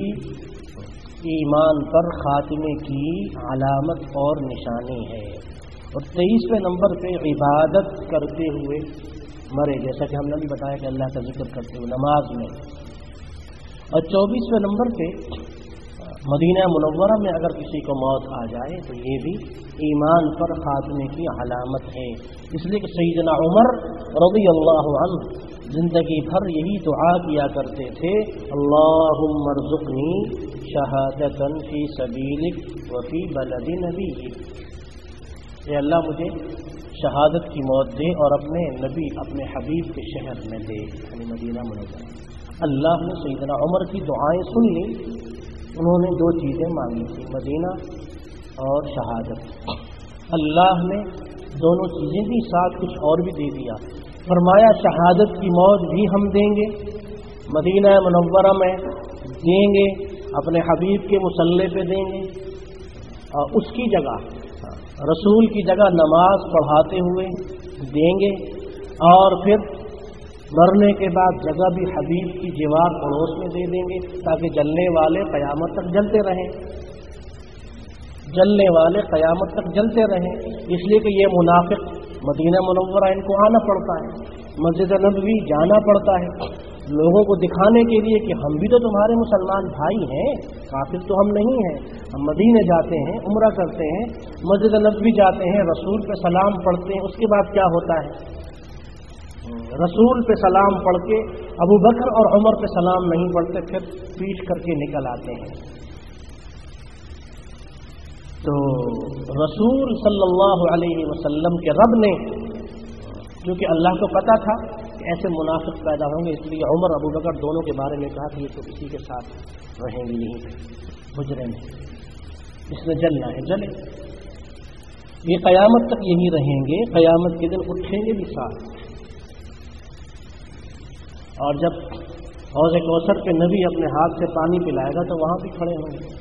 A: ایمان پر خاتمے کی علامت اور نشانی ہے. اور تیئیسویں نمبر پہ عبادت کرتے ہوئے مرے، جیسا کہ ہم نے بھی بتایا کہ اللہ کا ذکر کرتے ہوئے نماز میں. اور چوبیسویں نمبر پہ مدینہ منورہ میں اگر کسی کو موت آ جائے تو یہ بھی ایمان پر خاتمے کی علامت ہے. اس لیے کہ سیدنا عمر رضی اللہ عنہ زندگی بھر یہی دعا کیا کرتے تھے اللہم ارزقنی شہادتا فی سبیلک وفی بلد نبیک، اے اللہ مجھے شہادت کی موت دے اور اپنے نبی اپنے حبیب کے شہر میں دے، یعنی مدینہ منورہ. اللہ نے سیدنا عمر کی دعائیں سن لی. انہوں نے دو چیزیں مانگی تھی، مدینہ اور شہادت. اللہ نے دونوں چیزیں بھی ساتھ کچھ اور بھی دے دیا. فرمایا شہادت کی موت بھی ہم دیں گے، مدینہ منورہ میں دیں گے، اپنے حبیب کے مصلی پہ دیں گے، اور اس کی جگہ رسول کی جگہ نماز پڑھاتے ہوئے دیں گے، اور پھر مرنے کے بعد جگہ بھی حبیب کی جوار پڑوس میں دے دیں گے تاکہ جلنے والے قیامت تک جلتے رہیں جلنے والے قیامت تک جلتے رہیں. اس لیے کہ یہ منافق مدینہ منورہ ان کو آنا پڑتا ہے، مسجد نبوی جانا پڑتا ہے لوگوں کو دکھانے کے لیے کہ ہم بھی تو تمہارے مسلمان بھائی ہیں، کافر تو ہم نہیں ہیں. ہم مدینے جاتے ہیں، عمرہ کرتے ہیں، مسجد نبوی جاتے ہیں، رسول پہ سلام پڑھتے ہیں. اس کے بعد کیا ہوتا ہے؟ رسول پہ سلام پڑھ کے ابو بکر اور عمر پہ سلام نہیں پڑھتے، پھر پیٹ کر کے نکل آتے ہیں. تو رسول صلی اللہ علیہ وسلم کے رب نے، کیونکہ اللہ کو پتا تھا کہ ایسے منافق پیدا ہوں گے، اس لیے عمر ابو بکر دونوں کے بارے میں کہا کہ یہ تو کسی کے ساتھ رہیں گے نہیں حجرے میں، اس نے جلنا ہے جلے. یہ قیامت تک یہی رہیں گے، قیامت کے دن اٹھیں گے بھی ساتھ. اور جب حوض کوثر پہ نبی اپنے ہاتھ سے پانی پلائے گا تو وہاں بھی کھڑے ہوں گے.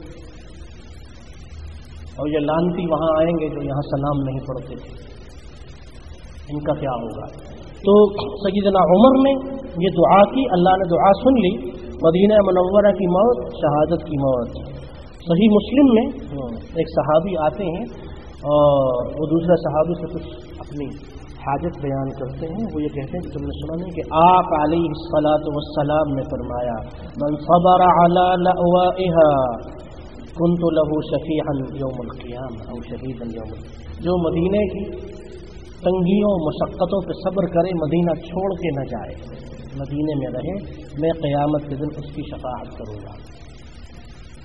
A: اور یہ لانتی وہاں آئیں گے جو یہاں سلام نہیں پڑھتے تھے، ان کا کیا ہوگا؟ تو سیدنا عمر نے یہ دعا کی، اللہ نے دعا سن لی. مدینہ منورہ کی موت، شہادت کی موت. صحیح مسلم میں ایک صحابی آتے ہیں اور وہ دوسرے صحابی سے کچھ اپنی حاجت بیان کرتے ہیں. وہ یہ کہتے ہیں کہ تم نے سنا نہیں کہ آپ علیہ الصلاۃ والسلام نے فرمایا من صبر علی لأوائها کنت له شفیعا یوم القیامہ او شہیدا یوم القیامہ. جو مدینے کی تنگیوں مشقتوں پہ صبر کرے، مدینہ چھوڑ کے نہ جائے، مدینے میں رہے، میں قیامت کے دن اس کی شفاعت کروں گا.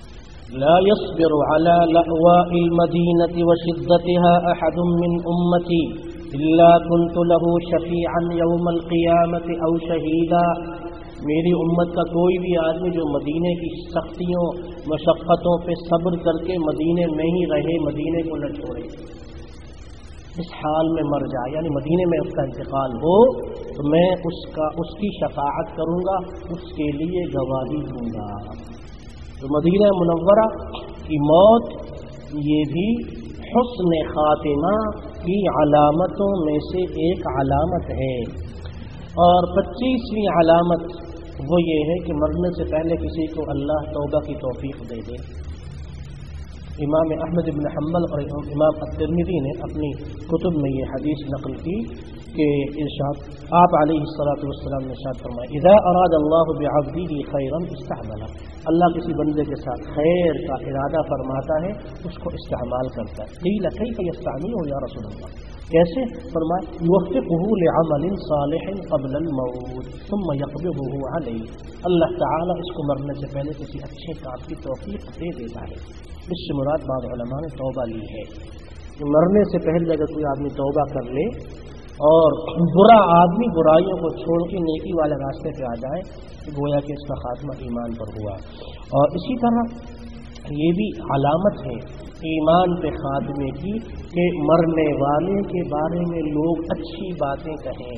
A: لا يصبر على لأواء المدينة وشدتها أحد من أمتي إلا كنت له شفيعا يوم القيامة أو شهيدا. میری امت کا کوئی بھی آدمی جو مدینے کی سختیوں مشقتوں پہ صبر کر کے مدینے میں ہی رہے، مدینے کو نہ چھوڑے، اس حال میں مر جائے، یعنی مدینے میں اس کا انتقال ہو تو میں اس کا اس کی شفاعت کروں گا، اس کے لیے گواہی دوں گا. تو مدینہ منورہ کی موت یہ بھی حسن خاتمہ کی علامتوں میں سے ایک علامت ہے. اور پچیسویں علامت وہ یہ ہے کہ مرنے سے پہلے کسی کو اللہ توبہ کی توفیق دے دے. امام احمد بن حنبل اور امام الترمذی نے اپنی کتب میں یہ حدیث نقل کی کہ ارشاد آپ علیہ الصلوۃ والسلام نے ارشاد فرمایا اذا اراد اللہ بعبده خیرا استعمله، اللہ کسی بندے کے ساتھ خیر کا ارادہ فرماتا ہے اس کو استعمال کرتا ہے. قیل کیف یستعمله یا رسول اللہ، کیسے؟ فرمایا یوفقه لعمل صالح قبل الموت ثم یقبضه علیہ، اللہ تعالی اس کو مرنے سے پہلے کسی اچھے کام کی توفیق دے دیتا ہے. اس سے مراد بعض علماء نے توبہ لی ہے کہ مرنے سے پہلے اگر کوئی آدمی توبہ کر لے اور برا آدمی برائیوں کو چھوڑ کے نیکی والے راستے پہ آ جائے تو گویا کہ اس کا خاتمہ ایمان پر ہوا. اور اسی طرح یہ بھی علامت ہے ایمان پہ خاتمے کی کہ مرنے والے کے بارے میں لوگ اچھی باتیں کہیں،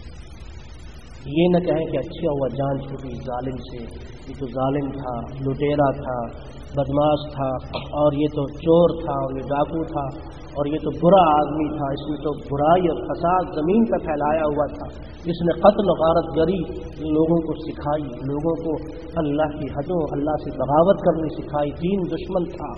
A: یہ نہ کہیں کہ اچھا ہوا جان چھوٹی ظالم سے، یہ تو ظالم تھا، لٹیرا تھا، بدماش تھا، اور یہ تو چور تھا، اور یہ ڈاکو تھا، اور یہ تو برا آدمی تھا، اس نے تو برائی اور فساد زمین پر پھیلایا ہوا تھا، جس نے قتل و غارت گری لوگوں کو سکھائی، لوگوں کو اللہ کی حدوں اللہ سے بغاوت کرنی سکھائی، دین دشمن تھا.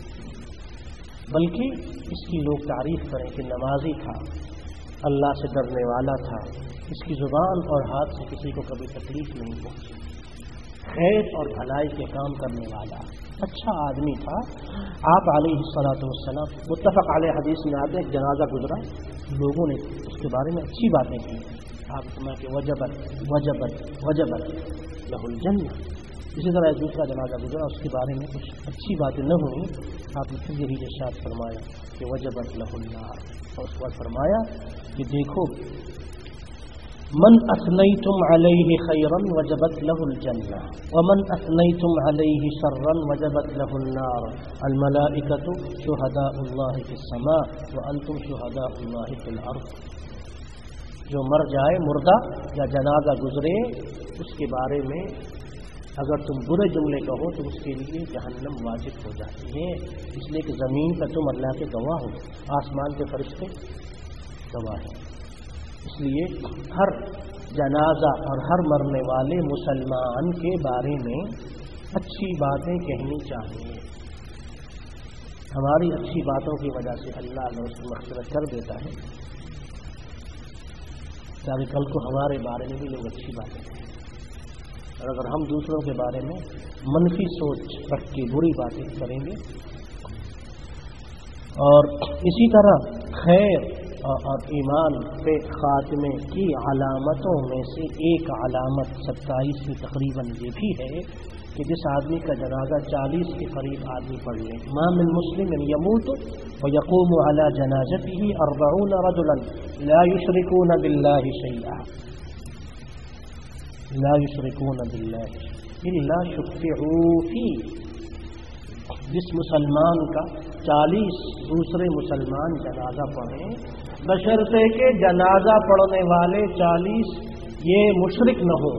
A: بلکہ اس کی لوگ تعریف کریں کہ نمازی تھا، اللہ سے ڈرنے والا تھا، اس کی زبان اور ہاتھ سے کسی کو کبھی تکلیف نہیں پہنچی، خیر اور بھلائی کے کام کرنے والا اچھا آدمی تھا. آپ علیہ الصلوۃ والسلام متفق علیہ حدیث میں آتے ایک جنازہ گزرا، لوگوں نے اس کے بارے میں اچھی باتیں کی. آپ سنا کہ وجبت وجبت وجبت لہ الجنہ. اسی طرح ایک دوسرا جنازہ گزرا، اس کے بارے میں کچھ اچھی باتیں نہ ہوئیں، آپ نے پھر یہی ارشاد فرمایا کہ وجبت لہ النار. اور اس کے بعد فرمایا کہ دیکھو من اثنیتم علیہ خیرا وجبت لہ الجنہ ومن اثنیتم علیہ شرا وجبت لہ النار. الملائکۃ شہداء اللہ فی السماء وانتم شہداء اللہ فی الارض. جو مر جائے، مردہ یا جنازہ گزرے، اس کے بارے میں اگر تم برے جملے کہو تو اس کے لیے جہنم واجب ہو جاتی ہے، اس لیے کہ زمین پر تم اللہ کے گواہ ہو، آسمان کے فرشتے گواہ ہیں. اس لیے ہر جنازہ اور ہر مرنے والے مسلمان کے بارے میں اچھی باتیں کہنی چاہیے. ہماری اچھی باتوں کی وجہ سے اللہ اگر اس کو مغفرت کر دیتا ہے تاکہ کل کو ہمارے بارے میں بھی لوگ اچھی باتیں کہیں. اور اگر ہم دوسروں کے بارے میں منفی سوچ رکھ کے بری باتیں کریں گے. اور اسی طرح خیر اور ایمان پہ خاتمے کی علامتوں میں سے ایک علامت ستائیسویں تقریباً یہ بھی ہے کہ جس آدمی کا جنازہ چالیس کے قریب آدمی پڑھ لے. ما من مسلم یموت ویقوم علی جنازته اربعون رجلا لا یشرکون باللہ شیئا لا یشرکون باللہ الا شفعوا فیہ. جس مسلمان کا چالیس دوسرے مسلمان جنازہ پڑھیں بشرطے کہ جنازہ پڑھنے والے چالیس یہ مشرک نہ ہو،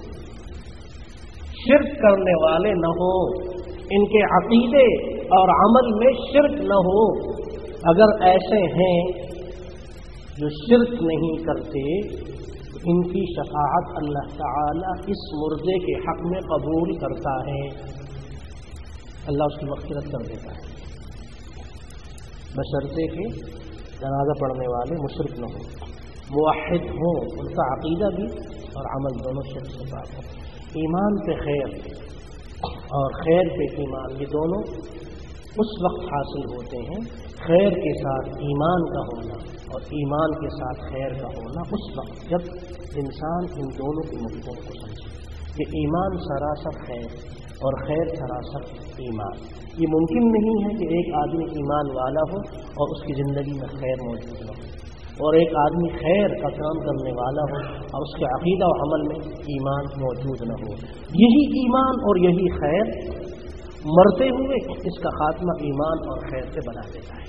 A: شرک کرنے والے نہ ہو، ان کے عقیدے اور عمل میں شرک نہ ہو. اگر ایسے ہیں جو شرک نہیں کرتے ان کی شفاعت اللہ تعالی اس مردے کے حق میں قبول کرتا ہے، اللہ اس کی مغفرت کر دیتا ہے بشرطے کہ جنازہ پڑھنے والے مشرک نہ ہوں، موحد ہوں، ان کا عقیدہ بھی اور عمل دونوں شرک سے پاک ہو. ایمان پہ خیر اور خیر پہ ایمان یہ دونوں اس وقت حاصل ہوتے ہیں، خیر کے ساتھ ایمان کا ہونا اور ایمان کے ساتھ خیر کا ہونا اس وقت جب انسان ان دونوں کے مفہوم کو سمجھے کہ ایمان سراسر خیر اور خیر سراسر ایمان. یہ ممکن نہیں ہے کہ ایک آدمی ایمان والا ہو اور اس کی زندگی میں خیر موجود نہ ہو، اور ایک آدمی خیر کا کام کرنے والا ہو اور اس کے عقیدہ و عمل میں ایمان موجود نہ ہو. یہی ایمان اور یہی خیر مرتے ہوئے اس کا خاتمہ ایمان اور خیر سے بنا دیتا ہے.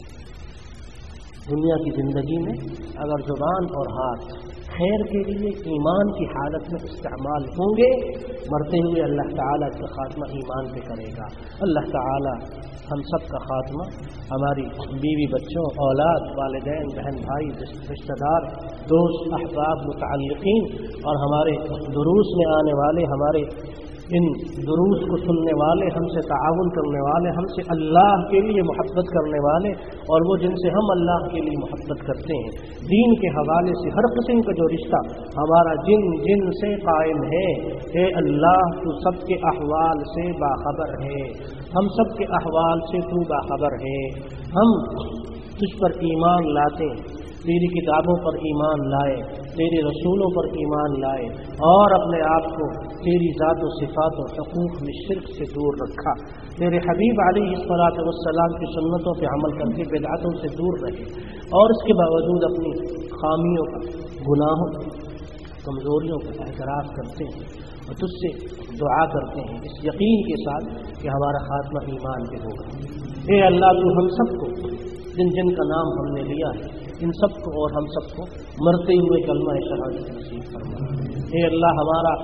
A: دنیا کی زندگی میں اگر زبان اور ہاتھ خیر کے لیے ایمان کی حالت میں استعمال ہوں گے، مرتے ہوئے اللہ تعالیٰ کا خاتمہ ایمان پہ کرے گا. اللہ تعالیٰ ہم سب کا خاتمہ، ہماری بیوی بچوں، اولاد، والدین، بہن بھائی، رشتہ دار، دوست، احباب، متعلقین اور ہمارے دروس میں آنے والے، ہمارے ان دروس کو سننے والے، ہم سے تعاون کرنے والے، ہم سے اللہ کے لیے محبت کرنے والے اور وہ جن سے ہم اللہ کے لیے محبت کرتے ہیں، دین کے حوالے سے ہر قسم کا جو رشتہ ہمارا جن جن سے قائم ہے، اے اللہ تو سب کے احوال سے باخبر ہے، ہم سب کے احوال سے تو باخبر ہے. ہم تجھ پر ایمان لاتے، تیری کتابوں پر ایمان لائے، تیرے رسولوں پر ایمان لائے اور اپنے آپ کو تیری ذات و صفات و حقوق میں شرک سے دور رکھا. تیرے حبیب علیہ الصلاۃ والسلام کی سنتوں پہ عمل کر کے بدعتوں سے دور رہے، اور اس کے باوجود اپنی خامیوں کا، گناہوں، کمزوریوں کا اعتراف کرتے ہیں اور تجھ سے دعا کرتے ہیں اس یقین کے ساتھ کہ ہمارا خاتمہ ایمان پہ ہوگا. اے اللہ تو ہم سب کو، جن جن کا نام ہم نے لیا ہے، ان سب کو اور ہم سب کو مرتے ہوئے کلمہ شہادت نصیب فرما. اے اللہ ہمارا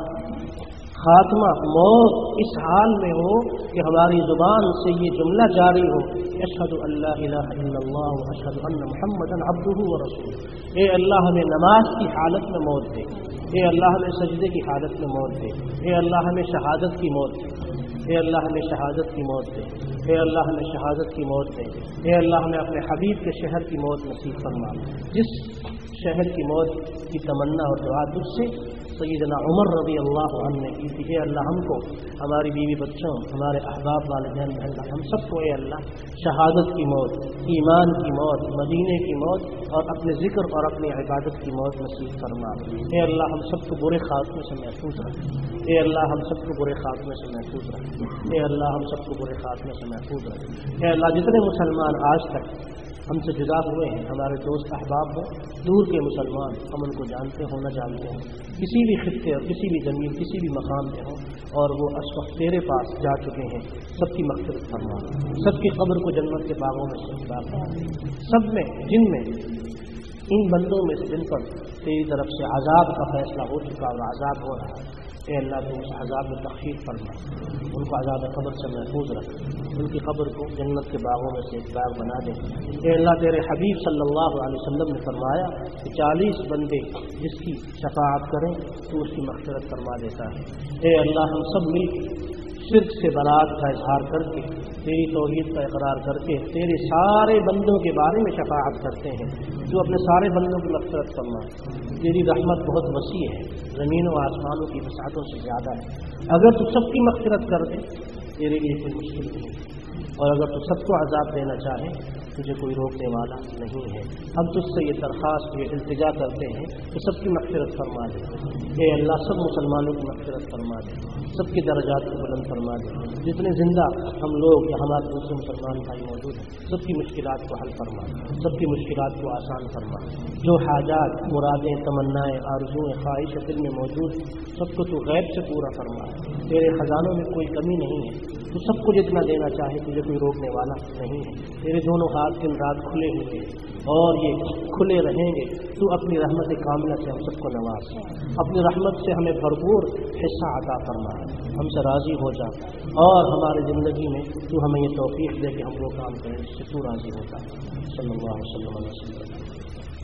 A: خاتمہ موت اس حال میں ہو کہ ہماری زبان سے یہ جملہ جاری ہو، اشہد ان لا الہ الا اللہ و اشہد ان محمدا عبدہ و رسولہ. اے اللہ ہمیں نماز کی حالت میں موت دے، اے اللہ ہمیں سجدے کی حالت میں موت دے، اے اللہ ہمیں شہادت کی موت دے، اے اللہ ہمیں شہادت کی موت دے، اے اللہ ہمیں شہادت کی موت دے، اے اللہ ہمیں اپنے حبیب کے شہر کی موت نصیب فرما. جس شہر کی موت کی تمنا اور دعا تجھ سے سیدنا عمر رضی اللہ عنہ نے کی تھی، اے اللہ ہم کو، ہماری بیوی بچوں، ہمارے احباب، والدین، بہن، ہم سب کو اے اللہ شہادت کی موت، ایمان کی موت، مدینے کی موت اور اپنے ذکر اور اپنی عبادت کی موت نصیب فرما. اے اللہ ہم سب کو برے خاتمے سے محفوظ رکھ، اے اللہ ہم سب کو برے خاتمے سے محفوظ رکھ، اے اللہ ہم سب کو برے خاتمے سے محفوظ رکھ. اے اللہ جتنے مسلمان آج تک ہم سے جدا ہوئے ہیں، ہمارے دوست احباب ہوں، دور کے مسلمان، ہم ان کو جانتے ہوں نہ جانتے ہوں، کسی بھی خطے اور کسی بھی زمین، کسی بھی مقام میں ہوں اور وہ اس وقت تیرے پاس جا چکے ہیں، سب کی مغفرت فرما، سب کی قبر کو جنت کے باغوں میں سے فرما. سب میں، جن میں، ان بندوں میں سے جن پر تیری طرف سے عذاب کا فیصلہ ہو چکا اور عذاب ہو رہا ہے، اے اللہ تو اس عذاب میں تخفیف فرما، ان کو عذاب قبر سے محفوظ رکھ، ان کی قبر کو جنت کے باغوں میں سے ایک باغ بنا دے. اے اللہ تیرے حبیب صلی اللہ علیہ وسلم نے فرمایا کہ چالیس بندے جس کی شفاعت کریں تو اس کی مغفرت فرما دیتا ہے. اے اللہ ہم سب مل کے شرک سے برات کا اظہار کر کے، تیری توحید کا اقرار کر کے، تیرے سارے بندوں کے بارے میں شفاعت کرتے ہیں. تو اپنے سارے بندوں کی مغفرت فرما. تیری رحمت بہت وسیع ہے، زمین و آسمانوں کی وسعتوں سے زیادہ ہے. اگر تو سب کی مغفرت کر دے تیرے لیے کوئی مشکل نہیں، اور اگر تو سب کو عذاب دینا چاہے تجھے کوئی روکنے والا نہیں ہے. ہم تجھ سے یہ درخواست، یہ التجا کرتے ہیں کہ سب کی مغفرت فرما دے. اے اللہ سب مسلمانوں کی مغفرت فرما دے، سب کی درجات کو بلند فرما دے. جتنے زندہ ہم لوگ یا ہمارے دوسرے مسلمان بھائی موجود ہیں، سب کی مشکلات کو حل فرما، سب کی مشکلات کو آسان فرما. جو حاجات، مرادیں، تمنائیں، آرزویں، خواہش دل میں موجود ہیں، سب کو تو غیب سے پورا فرما. تیرے خزانوں میں کوئی کمی نہیں ہے، تو سب کو جتنا دینا چاہے تجھے کوئی روکنے والا نہیں ہے. تیرے دونوں ہاتھ دن رات کھلے ہوئے اور یہ کھلے رہیں گے. تو اپنی رحمت کاملہ سے ہم سب کو نواز، اپنی رحمت سے ہمیں بھرپور حصہ عطا فرما، ہم سے راضی ہو جا اور ہماری زندگی میں تو ہمیں یہ توفیق دے کہ ہم وہ کام کریں جس سے تو راضی ہوتا ہے. صلی اللہ علیہ وسلم.